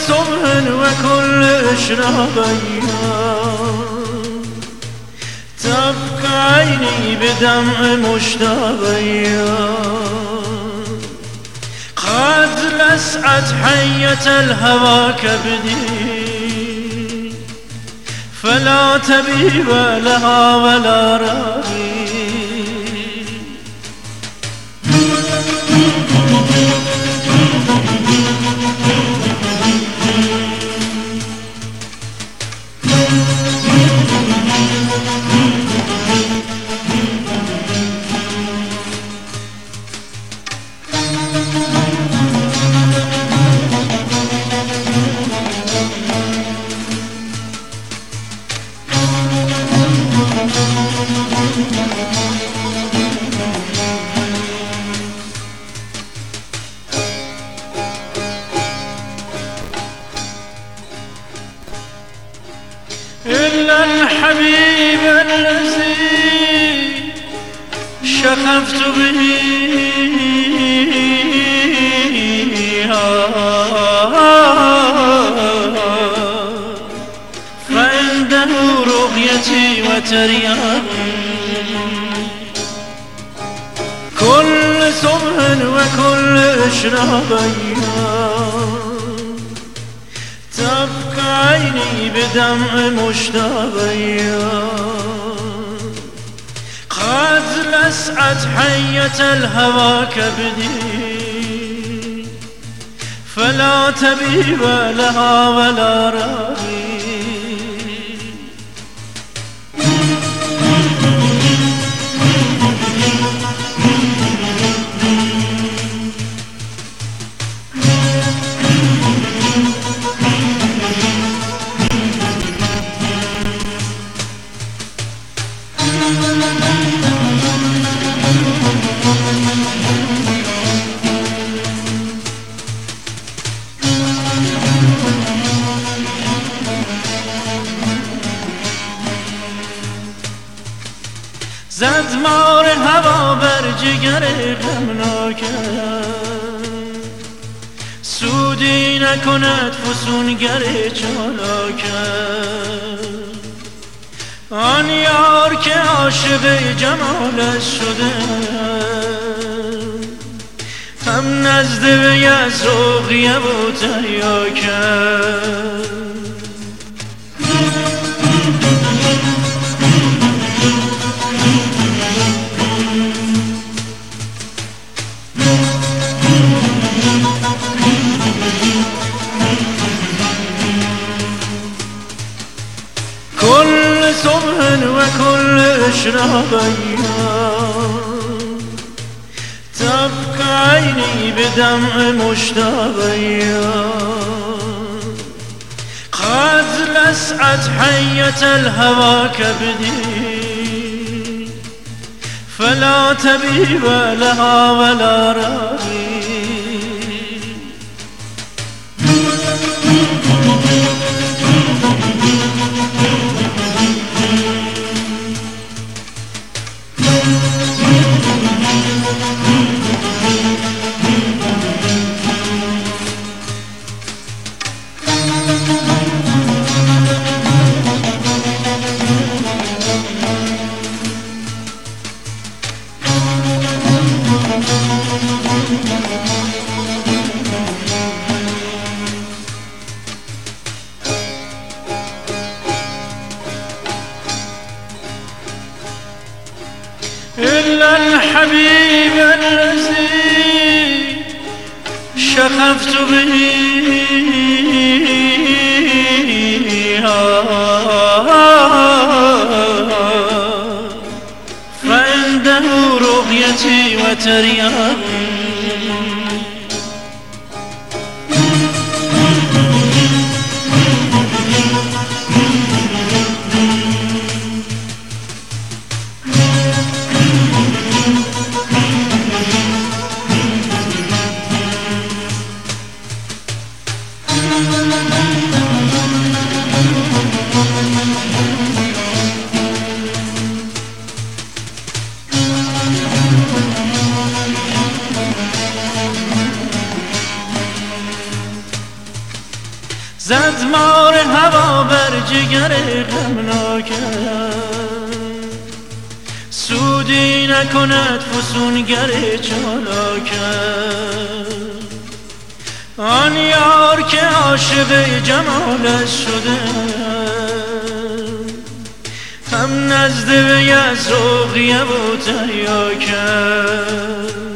صبح وكل إشراق أيام تبكى عيني بدمع مشتاق أيام قد لسعت حية الهوى كبدي فلا تبيب لها ولا راغي إلا الحبيب الذي شغفت به فعنده رؤيتي وترياقي كل صبح وكل إشراق أيام تبكى عيني بدمع مشتاق أيام قد لسعت حية الهوى كبدي فلا تبيب لها ولا راغي زد مار هوا بر جگر غمناکم سودی نکند فسونگر چالاکم آن یار که عاشق جمالش شده هم نزد وی از رقیه و تریاکم كل صبح وكل إشراق أيام تبكى عيني بدمع مشتاق أيام قد لسعت حية الهوى كبدي فلا تبيب لها ولا راغي إلا الحبيب الذي شغفت به فعنده رؤيتي وترياقي زد مار هوا بر جگر غمناکم، سودی نکند فسونگر چالاکم. آن یار که عاشق جمالش شده، هم نزد وی از رقیه و تریاکم.